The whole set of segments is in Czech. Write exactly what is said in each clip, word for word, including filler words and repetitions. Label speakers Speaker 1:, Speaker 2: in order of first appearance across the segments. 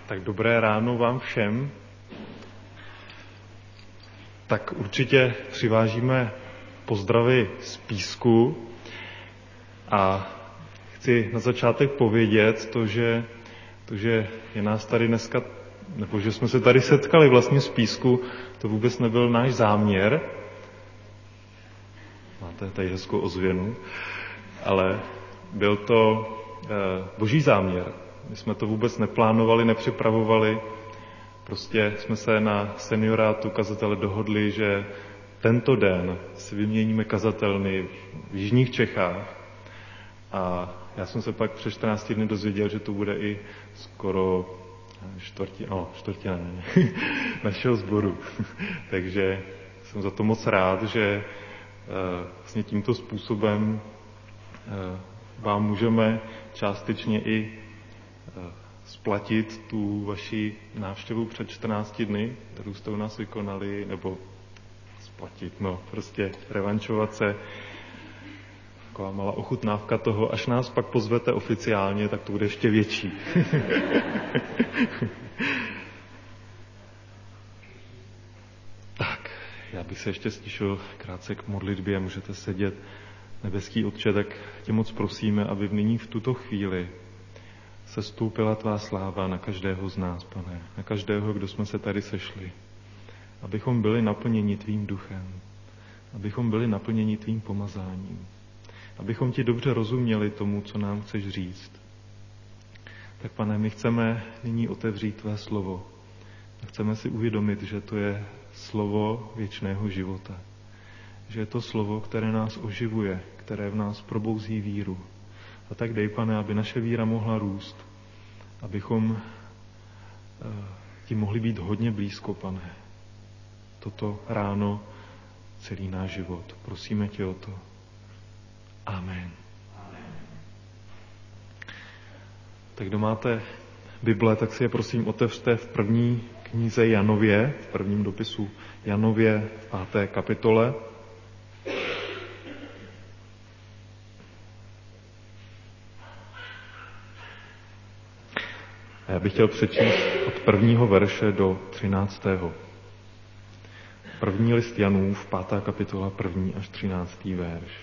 Speaker 1: Tak dobré ráno vám všem. Tak určitě přivážíme pozdravy z Písku a chci na začátek povědět to, že, to, že je nás tady dneska, nebo že jsme se tady setkali vlastně z Písku, to vůbec nebyl náš záměr. Máte tady hezkou ozvěnu, ale byl to eh, boží záměr. My jsme to vůbec neplánovali, nepřipravovali. Prostě jsme se na seniorátu kazatele dohodli, že tento den si vyměníme kazatelny v jižních Čechách. A já jsem se pak před čtrnácti dny dozvěděl, že to bude i skoro čtvrtí, no, čtvrtina ne, našeho sboru. Takže jsem za to moc rád, že vlastně tímto způsobem vám můžeme částečně i splatit tu vaši návštěvu před čtrnácti dny, kterou jste u nás vykonali, nebo splatit, no, prostě revančovat se. Taková malá ochutnávka toho, až nás pak pozvete oficiálně, tak to bude ještě větší. Tak, já bych se ještě stišil krátce k modlitbě, můžete sedět. Nebeský Otče, tak tě moc prosíme, aby v nyní v tuto chvíli se stoupila tvá sláva na každého z nás, Pane, na každého, kdo jsme se tady sešli. Abychom byli naplněni tvým duchem, abychom byli naplněni tvým pomazáním, abychom ti dobře rozuměli tomu, co nám chceš říct. Tak, Pane, my chceme nyní otevřít tvé slovo a chceme si uvědomit, že to je slovo věčného života. Že je to slovo, které nás oživuje, které v nás probouzí víru. A tak dej, Pane, aby naše víra mohla růst, abychom ti mohli být hodně blízko, Pane. Toto ráno celý náš život. Prosíme tě o to. Amen. Amen. Tak kdo máte Bible, tak si je prosím otevřte v první knize Janově, v prvním dopisu Janově v páté kapitole. A já bych chtěl přečíst od prvního verše do třináctého. První list Janův, pátá kapitola, první až třináctý verš.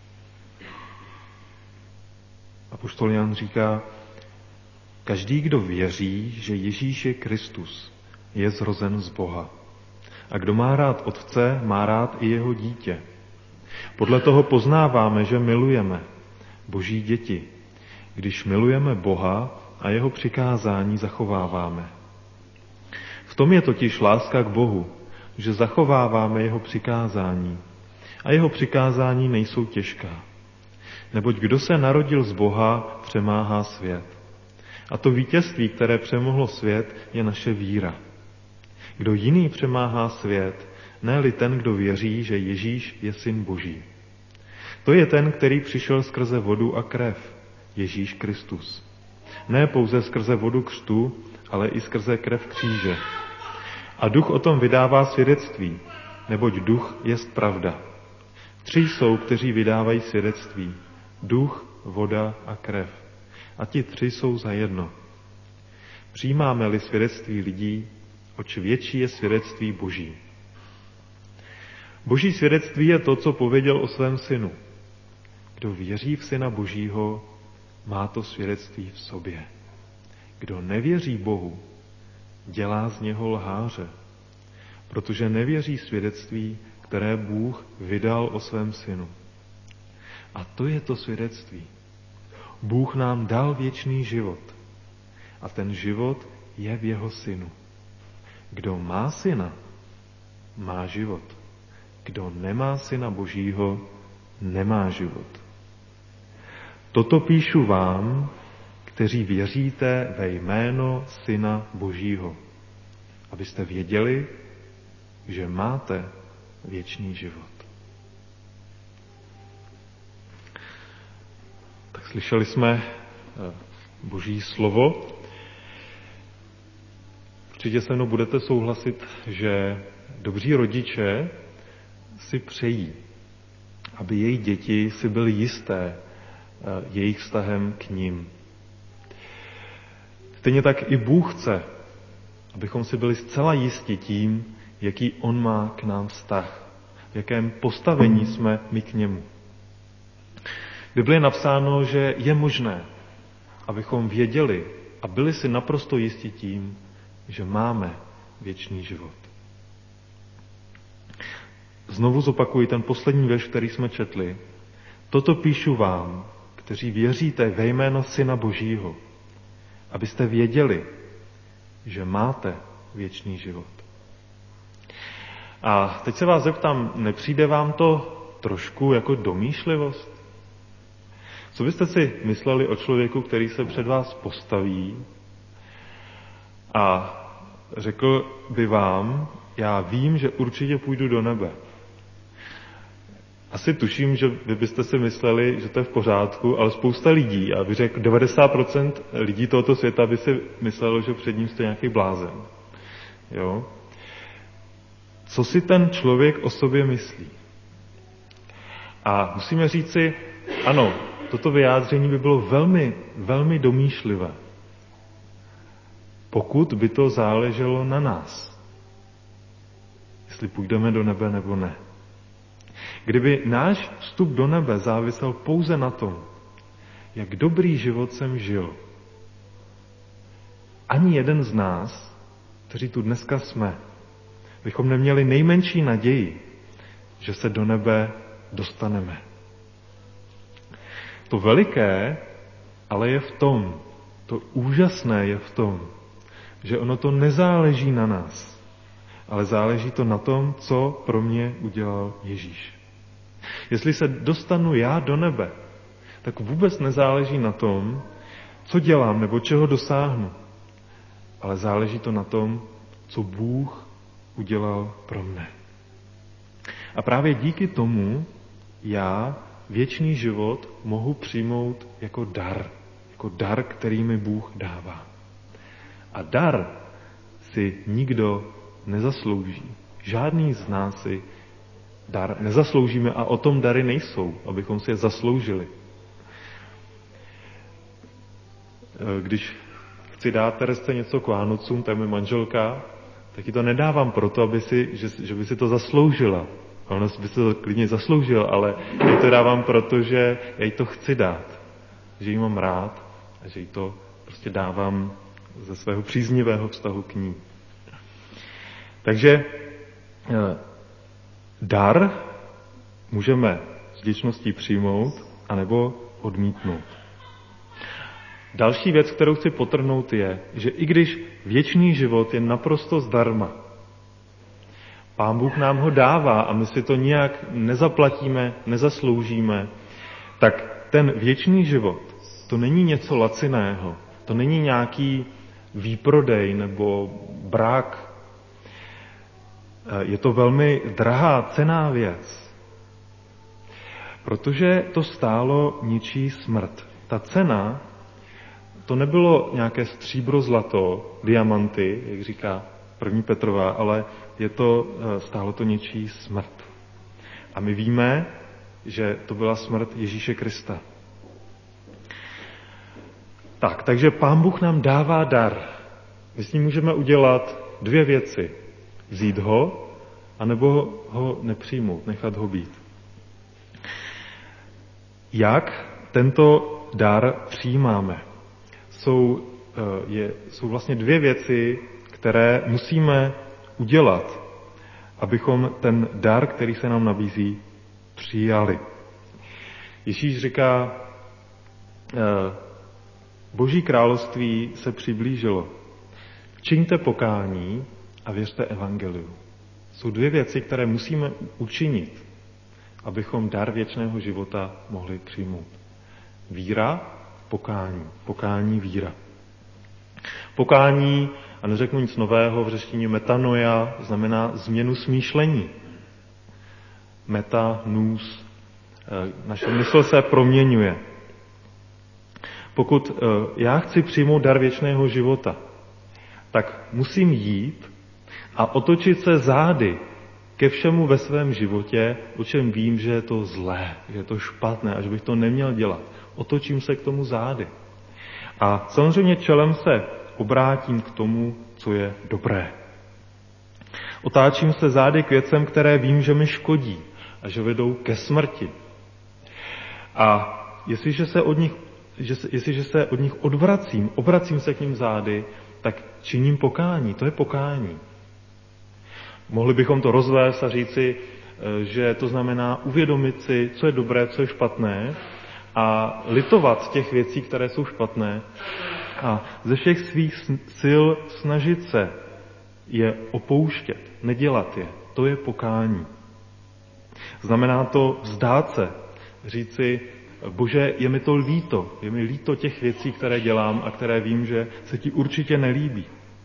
Speaker 1: Apoštol Jan říká, každý, kdo věří, že Ježíš je Kristus, je zrozen z Boha. A kdo má rád Otce, má rád i jeho dítě. Podle toho poznáváme, že milujeme Boží děti, když milujeme Boha a jeho přikázání zachováváme. V tom je totiž láska k Bohu, že zachováváme jeho přikázání. A jeho přikázání nejsou těžká. Neboť kdo se narodil z Boha, přemáhá svět. A to vítězství, které přemohlo svět, je naše víra. Kdo jiný přemáhá svět, ne-li ten, kdo věří, že Ježíš je Syn Boží. To je ten, který přišel skrze vodu a krev, Ježíš Kristus. Ne pouze skrze vodu křtu, ale i skrze krev kříže. A duch o tom vydává svědectví, neboť duch jest pravda. Tři jsou, kteří vydávají svědectví. Duch, voda a krev. A ti tři jsou zajedno. Přijímáme-li svědectví lidí, oč větší je svědectví Boží. Boží svědectví je to, co pověděl o svém synu. Kdo věří v Syna Božího, má to svědectví v sobě. Kdo nevěří Bohu, dělá z něho lháře, protože nevěří svědectví, které Bůh vydal o svém synu. A to je to svědectví. Bůh nám dal věčný život a ten život je v jeho synu. Kdo má syna, má život. Kdo nemá Syna Božího, nemá život. Toto píšu vám, kteří věříte ve jméno Syna Božího, abyste věděli, že máte věčný život. Tak slyšeli jsme Boží slovo. Určitě se mnou budete souhlasit, že dobří rodiče si přejí, aby jejich děti si byly jisté jejich vztahem k nim. Stejně tak i Bůh chce, abychom si byli zcela jisti tím, jaký on má k nám vztah, v jakém postavení jsme my k němu. V Bibli je napsáno, že je možné, abychom věděli a byli si naprosto jisti tím, že máme věčný život. Znovu zopakuji ten poslední verš, který jsme četli. Toto píšu vám, kteří věříte ve jméno Syna Božího, abyste věděli, že máte věčný život. A teď se vás zeptám, nepřijde vám to trošku jako domýšlivost? Co byste si mysleli o člověku, který se před vás postaví a řekl by vám, já vím, že určitě půjdu do nebe. Asi tuším, že vy byste si mysleli, že to je v pořádku, ale spousta lidí, já bych řekl devadesát procent lidí tohoto světa by si myslelo, že před ním jste nějaký blázen. Jo? Co si ten člověk o sobě myslí? A musíme říci, ano, toto vyjádření by bylo velmi, velmi domýšlivé, pokud by to záleželo na nás. Jestli půjdeme do nebe nebo ne. Kdyby náš vstup do nebe závisel pouze na tom, jak dobrý život jsem žil, ani jeden z nás, kteří tu dneska jsme, bychom neměli nejmenší naději, že se do nebe dostaneme. To veliké ale je v tom, to úžasné je v tom, že ono to nezáleží na nás, ale záleží to na tom, co pro mě udělal Ježíš. Jestli se dostanu já do nebe, tak vůbec nezáleží na tom, co dělám nebo čeho dosáhnu, ale záleží to na tom, co Bůh udělal pro mne. A právě díky tomu já věčný život mohu přijmout jako dar, jako dar, který mi Bůh dává. A dar si nikdo nezaslouží. Žádný z nás si dar nezasloužíme a o tom dary nejsou, abychom si je zasloužili. Když chci dát Teresce něco k Vánocům, to je moje manželka, tak ji to nedávám proto, aby si, že, že by si to zasloužila. Ona by si to klidně zasloužila, ale já to dávám proto, že já jí to chci dát. Že ji mám rád a že jí to prostě dávám ze svého příznivého vztahu k ní. Takže dar můžeme s vděčností přijmout anebo odmítnout. Další věc, kterou chci podtrhnout, je, že i když věčný život je naprosto zdarma, Pán Bůh nám ho dává a my si to nijak nezaplatíme, nezasloužíme, tak ten věčný život, to není něco laciného, to není nějaký výprodej nebo brak. Je to velmi drahá, cenná věc, protože to stálo ničí smrt. Ta cena, to nebylo nějaké stříbro, zlato, diamanty, jak říká první Petrova, ale je to, stálo to něčí smrt. A my víme, že to byla smrt Ježíše Krista. Tak, takže Pán Bůh nám dává dar. My s ním můžeme udělat dvě věci. Vzít ho, anebo ho nepřijmout, nechat ho být. Jak tento dar přijímáme? Jsou, je, jsou vlastně dvě věci, které musíme udělat, abychom ten dar, který se nám nabízí, přijali. Ježíš říká, Boží království se přiblížilo. Čiňte pokání a věřte evangeliu. Jsou dvě věci, které musíme učinit, abychom dar věčného života mohli přijmout. Víra, pokání. Pokání, víra. Pokání, a neřeknu nic nového, v řečtině metanoia znamená změnu smýšlení. Meta, nous, naše mysl se proměňuje. Pokud já chci přijmout dar věčného života, tak musím jít a otočit se zády ke všemu ve svém životě, o čem vím, že je to zlé, že je to špatné a že bych to neměl dělat. Otočím se k tomu zády. A samozřejmě čelem se obrátím k tomu, co je dobré. Otáčím se zády k věcem, které vím, že mi škodí a že vedou ke smrti. A jestliže se od nich, že se, jestliže se od nich odvracím, obracím se k ním zády, tak činím pokání. To je pokání. Mohli bychom to rozvést a říci, že to znamená uvědomit si, co je dobré, co je špatné a litovat těch věcí, které jsou špatné a ze všech svých sil snažit se je opouštět, nedělat je. To je pokání. Znamená to vzdát se, říci, Bože, je mi to líto, je mi líto těch věcí, které dělám a které vím, že se ti určitě nelíbí.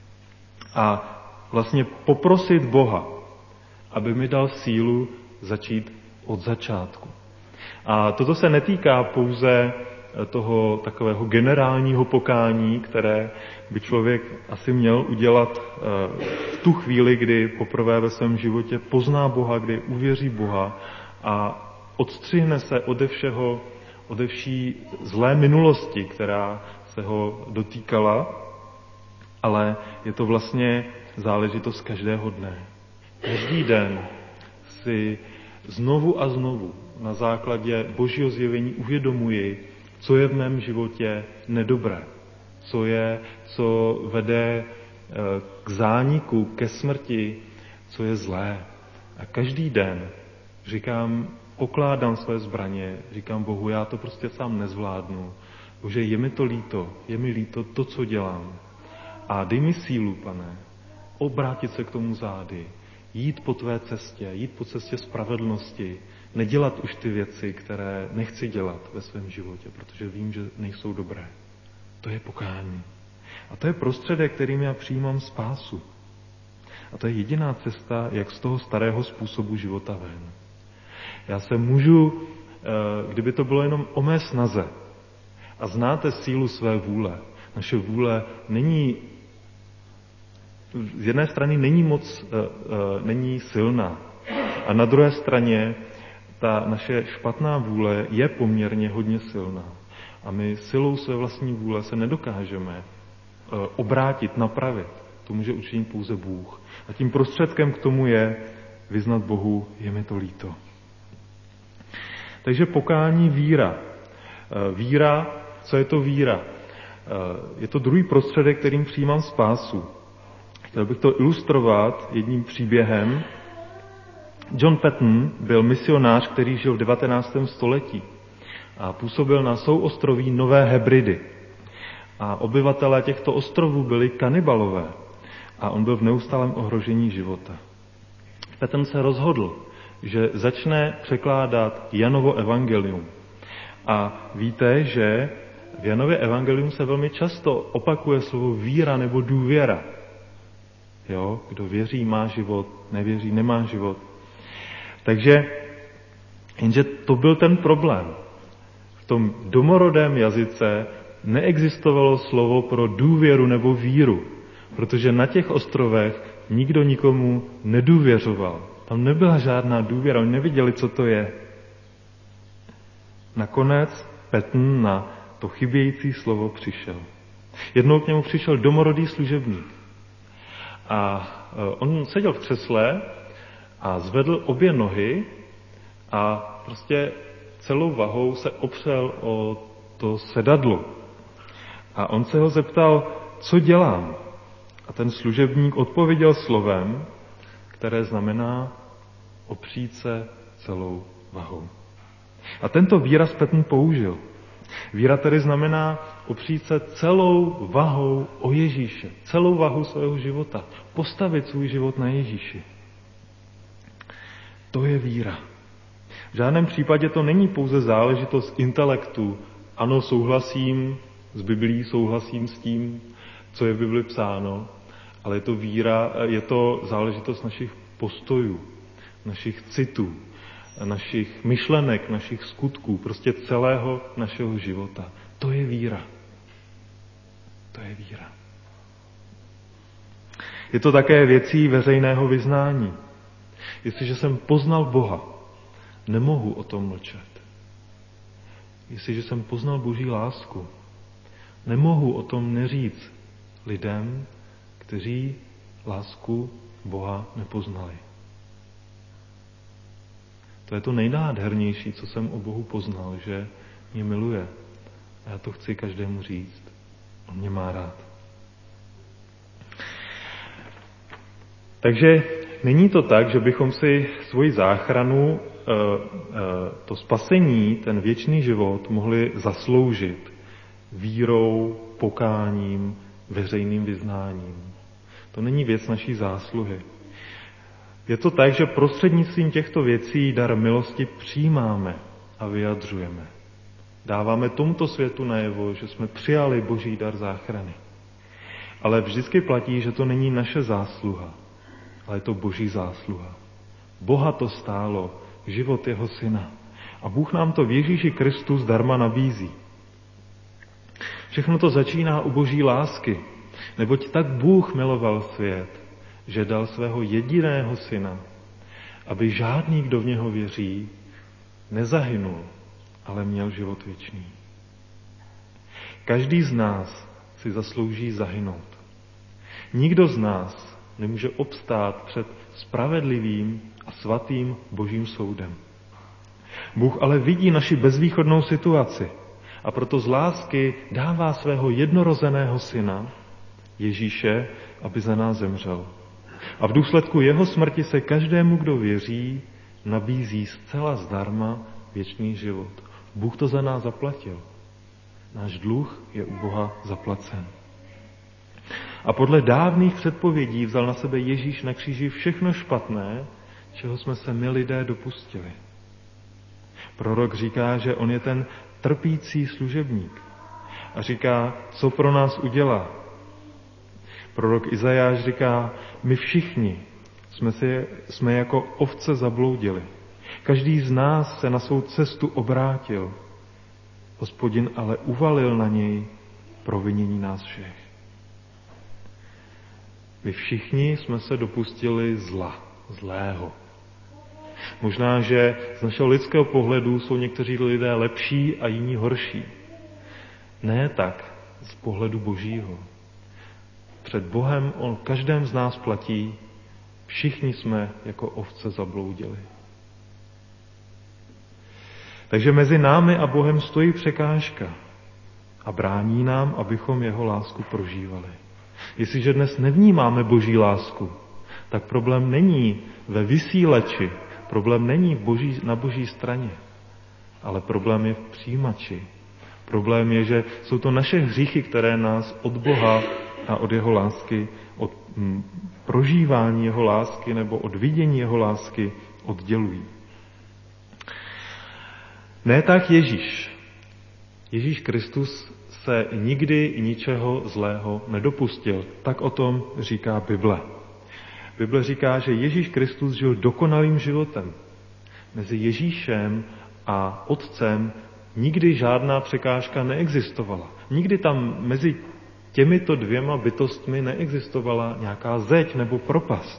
Speaker 1: A vlastně poprosit Boha, aby mi dal sílu začít od začátku. A toto se netýká pouze toho takového generálního pokání, které by člověk asi měl udělat v tu chvíli, kdy poprvé ve svém životě pozná Boha, kdy uvěří Boha a odstřihne se ode všeho, ode vší zlé minulosti, která se ho dotýkala, ale je to vlastně záležitost každého dne. Každý den si znovu a znovu na základě Božího zjevení uvědomuji, co je v mém životě nedobré, co je, co vede k zániku, ke smrti, co je zlé. A každý den říkám, pokládám své zbraně, říkám Bohu, já to prostě sám nezvládnu. Bože, je mi to líto, je mi líto to, co dělám. A dej mi sílu, Pane, obrátit se k tomu zády, jít po tvé cestě, jít po cestě spravedlnosti, nedělat už ty věci, které nechci dělat ve svém životě, protože vím, že nejsou dobré. To je pokání. A to je prostředek, kterým já přijímám spásu. A to je jediná cesta, jak z toho starého způsobu života ven. Já se můžu, kdyby to bylo jenom o mé snaze, a znáte sílu své vůle. Naše vůle není, z jedné strany není moc, není silná, a na druhé straně ta naše špatná vůle je poměrně hodně silná. A my silou své vlastní vůle se nedokážeme obrátit, napravit. To může učinit pouze Bůh. A tím prostředkem k tomu je vyznat Bohu, je mi to líto. Takže pokání víra. Víra, co je to víra? Je to druhý prostředek, kterým přijímám spásu. Chtěl bych to ilustrovat jedním příběhem. John Paton byl misionář, který žil v devatenáctém století a působil na souostroví Nové Hebridy. A obyvatelé těchto ostrovů byli kanibalové a on byl v neustálém ohrožení života. Paton se rozhodl, že začne překládat Janovo evangelium. A víte, že v Janově evangelium se velmi často opakuje slovo víra nebo důvěra. Jo, kdo věří, má život, nevěří, nemá život. Takže, jenže to byl ten problém. V tom domorodém jazyce neexistovalo slovo pro důvěru nebo víru, protože na těch ostrovech nikdo nikomu nedůvěřoval. Tam nebyla žádná důvěra, oni neviděli, co to je. Nakonec Paton na to chybějící slovo přišel. Jednou k němu přišel domorodý služebník. A on seděl v křesle a zvedl obě nohy a prostě celou vahou se opřel o to sedadlo. A on se ho zeptal, co dělám? A ten služebník odpověděl slovem, které znamená opřít se celou vahou. A tento výraz Paton použil. Víra tedy znamená opřít se celou vahou o Ježíše, celou vahou svého života, postavit svůj život na Ježíši. To je víra. V žádném případě to není pouze záležitost intelektu. Ano, souhlasím s Biblií, souhlasím s tím, co je v Bibli psáno, ale je to víra, je to záležitost našich postojů, našich citů, našich myšlenek, našich skutků, prostě celého našeho života. To je víra. To je víra. Je to také věcí veřejného vyznání. Jestliže jsem poznal Boha, nemohu o tom mlčet. Jestliže jsem poznal Boží lásku, nemohu o tom neříct lidem, kteří lásku Boha nepoznali. To je to nejnádhernější, co jsem o Bohu poznal, že mě miluje. A já to chci každému říct. On mě má rád. Takže není to tak, že bychom si svoji záchranu, to spasení, ten věčný život mohli zasloužit vírou, pokáním, veřejným vyznáním. To není věc naší zásluhy. Je to tak, že prostřednictvím těchto věcí dar milosti přijímáme a vyjadřujeme. Dáváme tomuto světu najevo, že jsme přijali Boží dar záchrany. Ale vždycky platí, že to není naše zásluha, ale je to Boží zásluha. Boha to stálo, život jeho syna. A Bůh nám to v Ježíši Kristu zdarma nabízí. Všechno to začíná u Boží lásky, neboť tak Bůh miloval svět, že dal svého jediného syna, aby žádný, kdo v něho věří, nezahynul, ale měl život věčný. Každý z nás si zaslouží zahynout. Nikdo z nás nemůže obstát před spravedlivým a svatým Božím soudem. Bůh ale vidí naši bezvýchodnou situaci a proto z lásky dává svého jednorozeného syna, Ježíše, aby za nás zemřel. A v důsledku jeho smrti se každému, kdo věří, nabízí zcela zdarma věčný život. Bůh to za nás zaplatil. Náš dluh je u Boha zaplacen. A podle dávných předpovědí vzal na sebe Ježíš na kříži všechno špatné, čeho jsme se my lidé dopustili. Prorok říká, že on je ten trpící služebník. A říká, co pro nás udělá. Prorok Izajáš říká, my všichni jsme, si, jsme jako ovce zabloudili. Každý z nás se na svou cestu obrátil. Hospodin ale uvalil na něj provinění nás všech. My všichni jsme se dopustili zla, zlého. Možná, že z našeho lidského pohledu jsou někteří lidé lepší a jiní horší. Ne tak z pohledu Božího. Před Bohem on každém z nás platí, všichni jsme jako ovce zabloudili. Takže mezi námi a Bohem stojí překážka a brání nám, abychom jeho lásku prožívali. Jestliže dnes nevnímáme Boží lásku, tak problém není ve vysíleči, problém není v boží, na Boží straně, ale problém je v přijímači. Problém je, že jsou to naše hříchy, které nás od Boha a od jeho lásky, od hm, prožívání jeho lásky nebo od vidění jeho lásky oddělují. Ne tak Ježíš. Ježíš Kristus se nikdy ničeho zlého nedopustil. Tak o tom říká Bible. Bible říká, že Ježíš Kristus žil dokonalým životem. Mezi Ježíšem a Otcem nikdy žádná překážka neexistovala. Nikdy tam mezi těmito dvěma bytostmi neexistovala nějaká zeď nebo propast.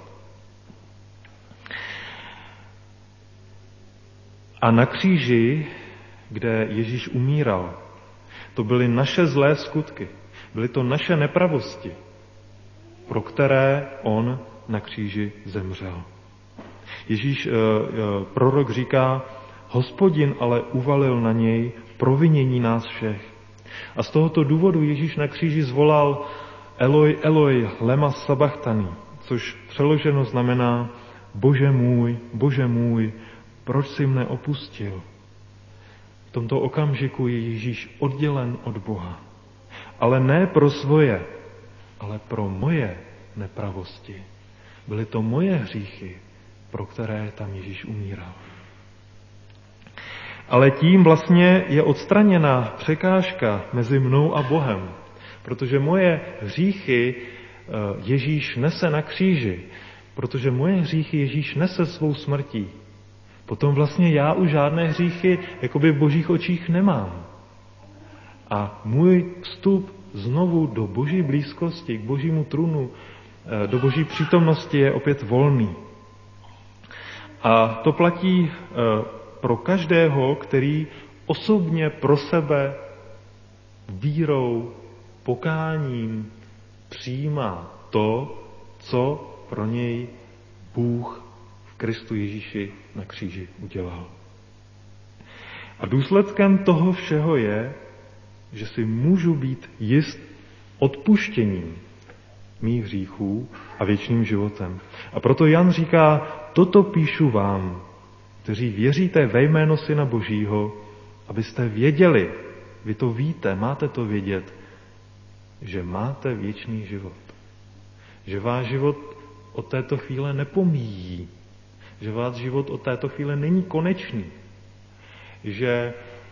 Speaker 1: A na kříži, kde Ježíš umíral, to byly naše zlé skutky, byly to naše nepravosti, pro které on na kříži zemřel. Ježíš, prorok říká, Hospodin ale uvalil na něj provinění nás všech. A z tohoto důvodu Ježíš na kříži zvolal Eloi, Eloi, lema sabachthani, což přeloženo znamená Bože můj, Bože můj, proč jsi mne opustil? V tomto okamžiku je Ježíš oddělen od Boha. Ale ne pro svoje, ale pro moje nepravosti. Byly to moje hříchy, pro které tam Ježíš umíral. Ale tím vlastně je odstraněna překážka mezi mnou a Bohem, protože moje hříchy Ježíš nese na kříži, protože moje hříchy Ježíš nese svou smrtí. Potom vlastně já už žádné hříchy jakoby v Božích očích nemám. A můj vstup znovu do Boží blízkosti, k Božímu trůnu, do Boží přítomnosti je opět volný. A to platí pro každého, který osobně pro sebe vírou, pokáním, přijímá to, co pro něj Bůh v Kristu Ježíši na kříži udělal. A důsledkem toho všeho je, že si můžu být jist odpuštěním mých hříchů a věčným životem. A proto Jan říká, toto píšu vám, kteří věříte ve jméno Syna Božího, abyste věděli, vy to víte, máte to vědět, že máte věčný život. Že váš život od této chvíle nepomíjí. Že váš život od této chvíle není konečný. Že e,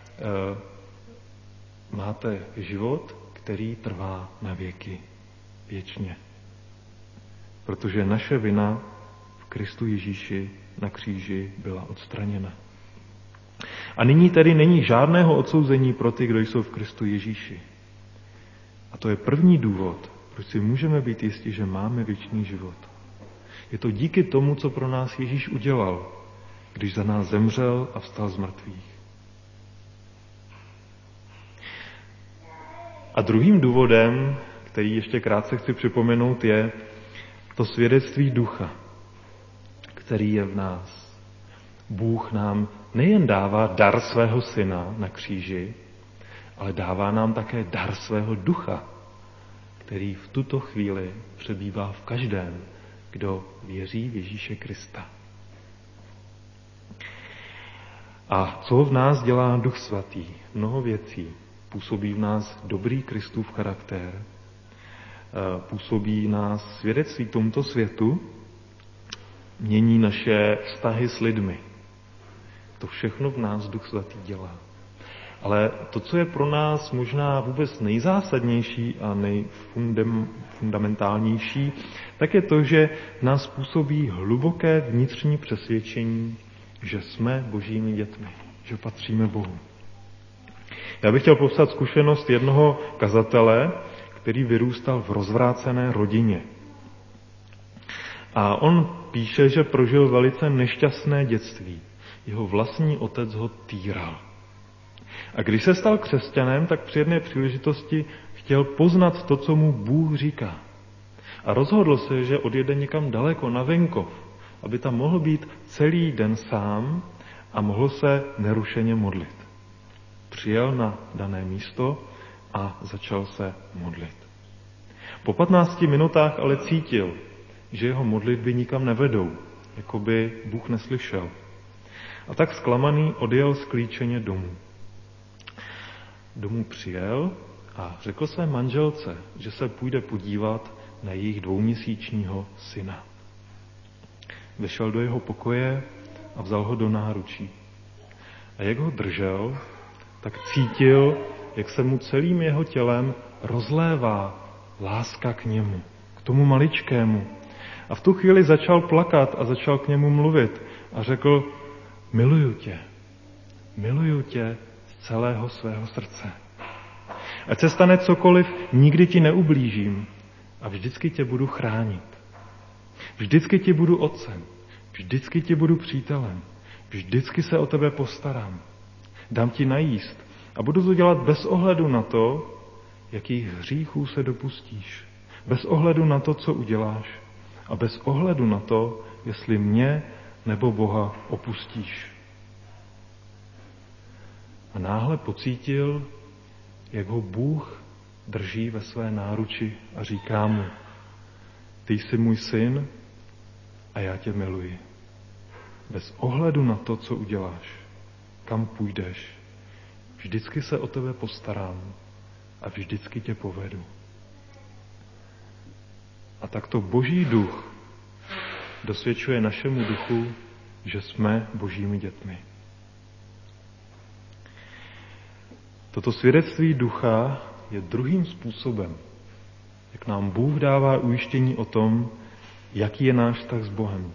Speaker 1: máte život, který trvá na věky. Věčně. Protože naše vina v Kristu Ježíši na kříži byla odstraněna. A nyní tedy není žádného odsouzení pro ty, kdo jsou v Kristu Ježíši. A to je první důvod, proč si můžeme být jistí, že máme věčný život. Je to díky tomu, co pro nás Ježíš udělal, když za nás zemřel a vstal z mrtvých. A druhým důvodem, který ještě krátce chci připomenout, je to svědectví ducha, který je v nás. Bůh nám nejen dává dar svého syna na kříži, ale dává nám také dar svého ducha, který v tuto chvíli přebývá v každém, kdo věří v Ježíše Krista. A co v nás dělá Duch Svatý? Mnoho věcí. Působí v nás dobrý Kristův charakter, působí nás svědectví tomuto světu, mění naše vztahy s lidmi. To všechno v nás Duch Svatý dělá. Ale to, co je pro nás možná vůbec nejzásadnější a nejfundamentálnější, tak je to, že nás působí hluboké vnitřní přesvědčení, že jsme Božími dětmi, že patříme Bohu. Já bych chtěl popsat zkušenost jednoho kazatele, který vyrůstal v rozvrácené rodině. A on píše, že prožil velice nešťastné dětství. Jeho vlastní otec ho týral. A když se stal křesťanem, tak při jedné příležitosti chtěl poznat to, co mu Bůh říká. A rozhodl se, že odjede někam daleko na venkov, aby tam mohl být celý den sám a mohl se nerušeně modlit. Přijel na dané místo a začal se modlit. Po patnácti minutách ale cítil, že jeho modlitby nikam nevedou, jako by Bůh neslyšel. A tak zklamaný odjel sklíčeně domů. Domů přijel a řekl své manželce, že se půjde podívat na jejich dvouměsíčního syna. Vešel do jeho pokoje a vzal ho do náručí. A jak ho držel, tak cítil, jak se mu celým jeho tělem rozlévá láska k němu, k tomu maličkému. A v tu chvíli začal plakat a začal k němu mluvit a řekl, miluju tě, miluju tě z celého svého srdce. Ať se stane cokoliv, nikdy ti neublížím a vždycky tě budu chránit. Vždycky ti budu otcem, vždycky ti budu přítelem, vždycky se o tebe postarám. Dám ti najíst a budu to dělat bez ohledu na to, jakých hříchů se dopustíš. Bez ohledu na to, co uděláš. A bez ohledu na to, jestli mě nebo Boha opustíš. A náhle pocítil, jak ho Bůh drží ve své náruči a říká mu, ty jsi můj syn a já tě miluji. Bez ohledu na to, co uděláš, kam půjdeš, vždycky se o tebe postarám a vždycky tě povedu. A takto Boží duch dosvědčuje našemu duchu, že jsme Božími dětmi. Toto svědectví ducha je druhým způsobem, jak nám Bůh dává ujištění o tom, jaký je náš vztah s Bohem.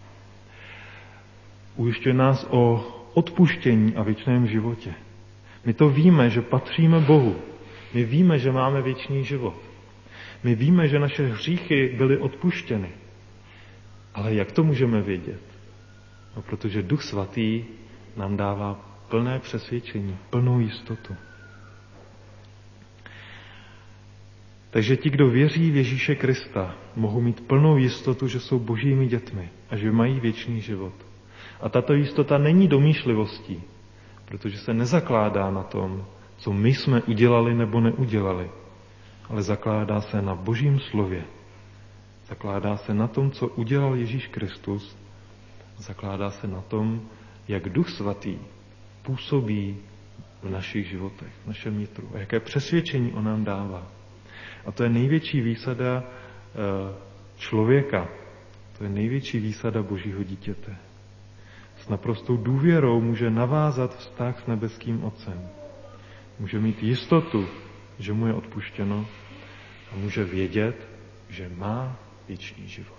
Speaker 1: Ujišťuje nás o odpuštění a věčném životě. My to víme, že patříme Bohu. My víme, že máme věčný život. My víme, že naše hříchy byly odpuštěny. Ale jak to můžeme vědět? No, protože Duch Svatý nám dává plné přesvědčení, plnou jistotu. Takže ti, kdo věří v Ježíše Krista, mohou mít plnou jistotu, že jsou božími dětmi a že mají věčný život. A tato jistota není domýšlivostí, protože se nezakládá na tom, co my jsme udělali nebo neudělali, ale zakládá se na Božím slově. Zakládá se na tom, co udělal Ježíš Kristus. Zakládá se na tom, jak Duch Svatý působí v našich životech, v našem nitru a jaké přesvědčení on nám dává. A to je největší výsada člověka, to je největší výsada Božího dítěte. S naprostou důvěrou může navázat vztah s nebeským Otcem. Může mít jistotu, že mu je odpuštěno a může vědět, že má věčný život.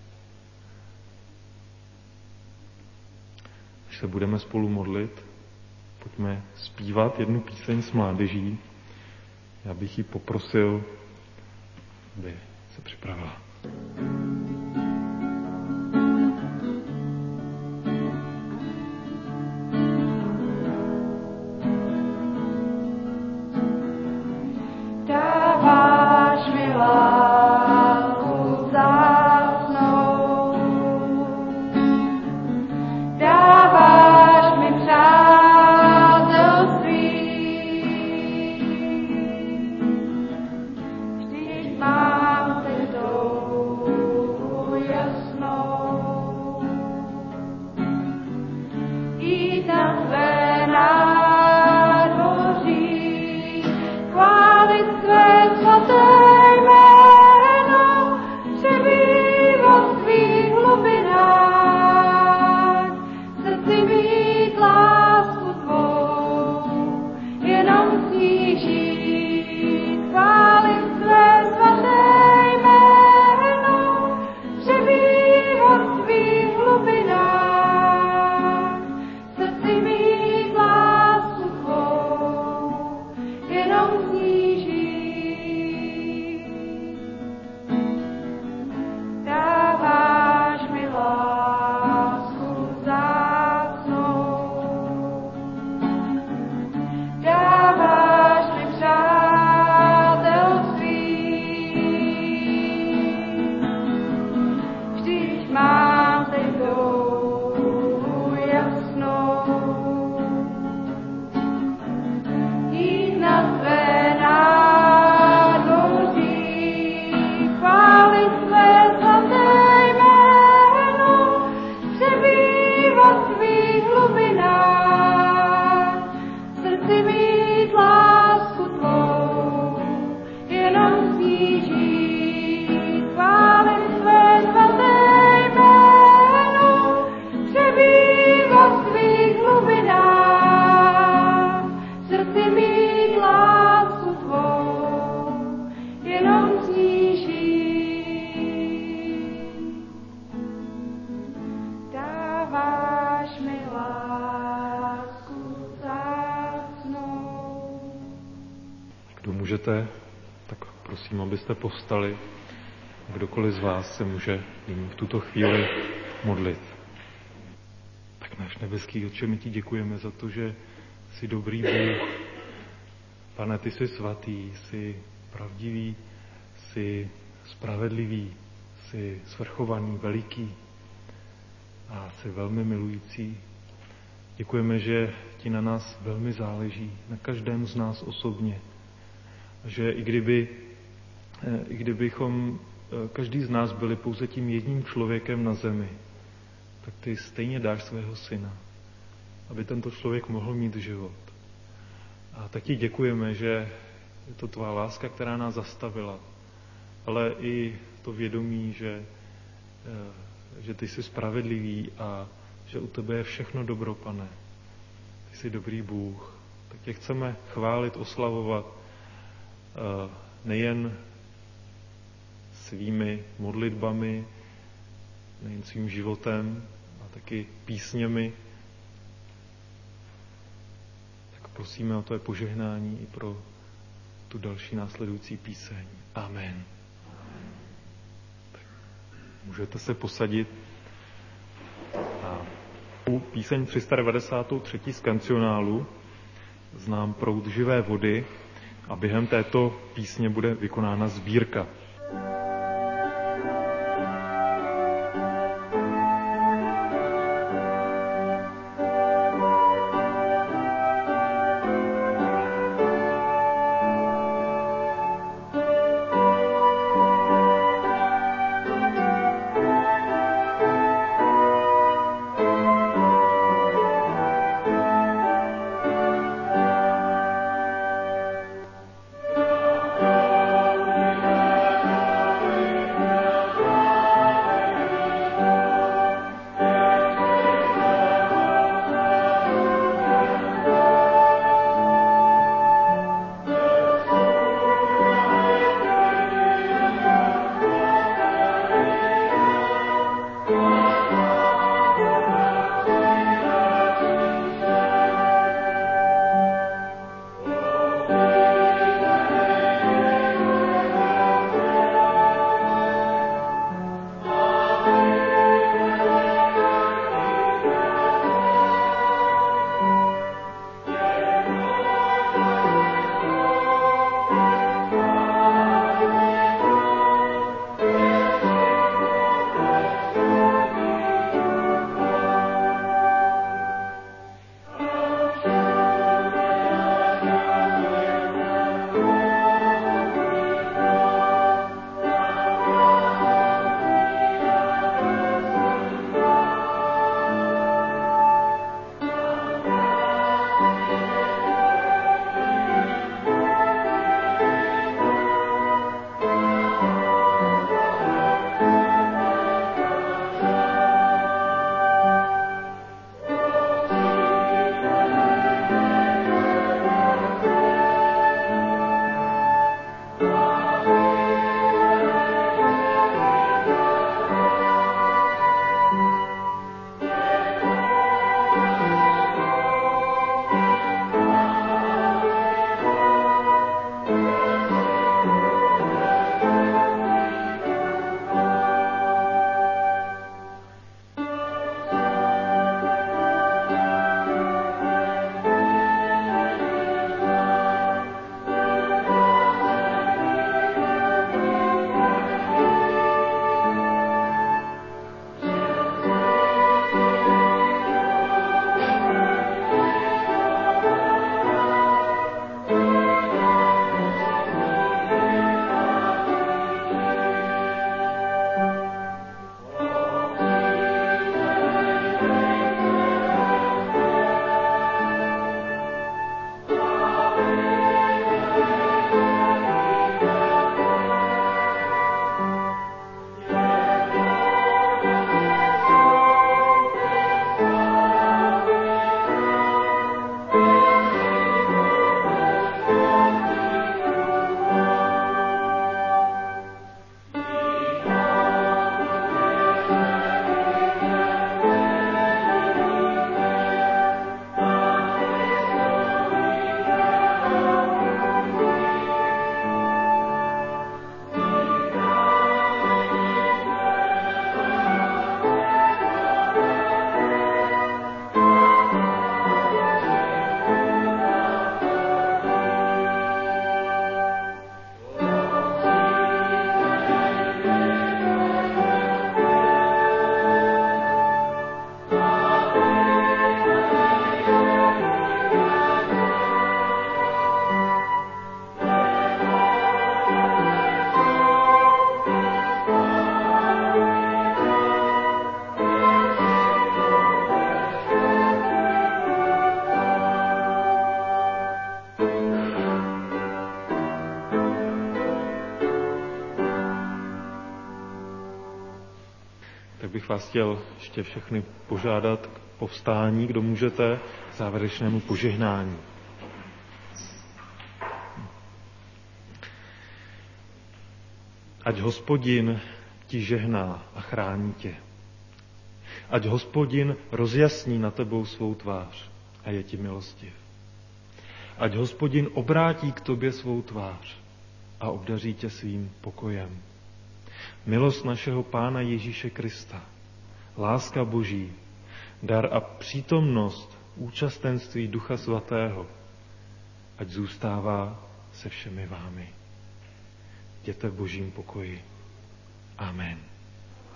Speaker 1: Až se budeme spolu modlit, pojďme zpívat jednu píseň s mládeží. Já bych ji poprosil, aby se připravila. Můžete, tak prosím, abyste povstali. Kdokoliv z vás se může v tuto chvíli modlit. Tak náš nebeský Otče, my ti děkujeme za to, že jsi dobrý Bůh. Pane, ty jsi svatý, jsi pravdivý, jsi spravedlivý, jsi svrchovaný, veliký a jsi velmi milující. Děkujeme, že ti na nás velmi záleží, na každém z nás osobně. Že i kdyby, i kdybychom každý z nás byli pouze tím jedním člověkem na zemi, tak ty stejně dáš svého syna, aby tento člověk mohl mít život. A tak ti děkujeme, že je to tvá láska, která nás zastavila, ale i to vědomí, že, že ty jsi spravedlivý a že u tebe je všechno dobro, Pane. Ty jsi dobrý Bůh. Tak tě chceme chválit, oslavovat nejen svými modlitbami, nejen svým životem, a taky písněmi. Tak prosíme o to požehnání i pro tu další následující píseň. Amen. Tak můžete se posadit. A u píseň tři sta devadesát tři z kancionálu Znám proud živé vody A během této písně bude vykonána sbírka. bych vás chtěl ještě všechny požádat k povstání, kdo můžete, k závěrečnému požehnání. Ať Hospodin ti žehná a chrání tě. Ať Hospodin rozjasní na tebou svou tvář a je ti milostiv. Ať Hospodin obrátí k tobě svou tvář a obdaří tě svým pokojem. Milost našeho Pána Ježíše Krista, láska Boží, dar a přítomnost účastenství Ducha Svatého, ať zůstává se všemi vámi. Jděte v Božím pokoji. Amen.